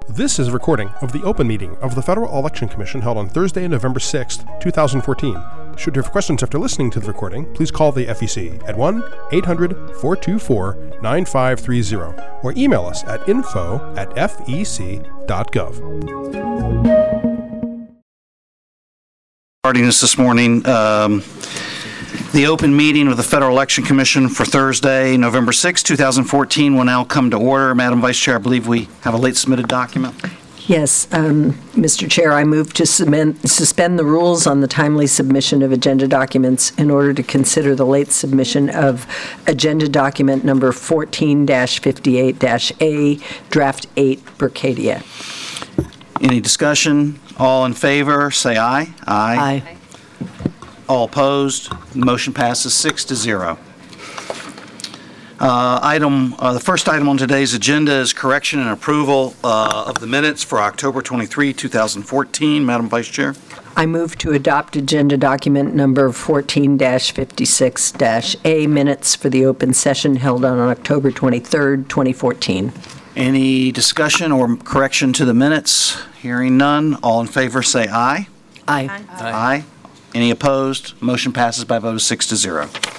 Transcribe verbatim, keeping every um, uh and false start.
This is a recording of the open meeting of the Federal Election Commission held on Thursday, November sixth, twenty fourteen. Should you have questions after listening to the recording, please call the F E C at one eight hundred four two four nine five three zero or email us at info at f e c dot gov. Starting us this morning, um, the open meeting of the Federal Election Commission for Thursday, November sixth, twenty fourteen will now come to order. Madam Vice Chair, I believe we have a late submitted document. Yes, um, Mister Chair, I move to submit, suspend the rules on the timely submission of agenda documents in order to consider the late submission of agenda document number fourteen fifty-eight A, draft eight, Berkadia. Any discussion? All in favor, say aye. Aye. Aye. All opposed? Motion passes six to zero. Uh, item, uh, the first item on today's agenda is correction and approval uh, of the minutes for October twenty-third, twenty fourteen. Madam Vice Chair. I move to adopt agenda document number fourteen fifty-six A, minutes for the open session held on October twenty-third, twenty fourteen. Any discussion or correction to the minutes? Hearing none. All in favor say aye. Aye. Aye. Aye. Any opposed? Motion passes by a vote of six to zero.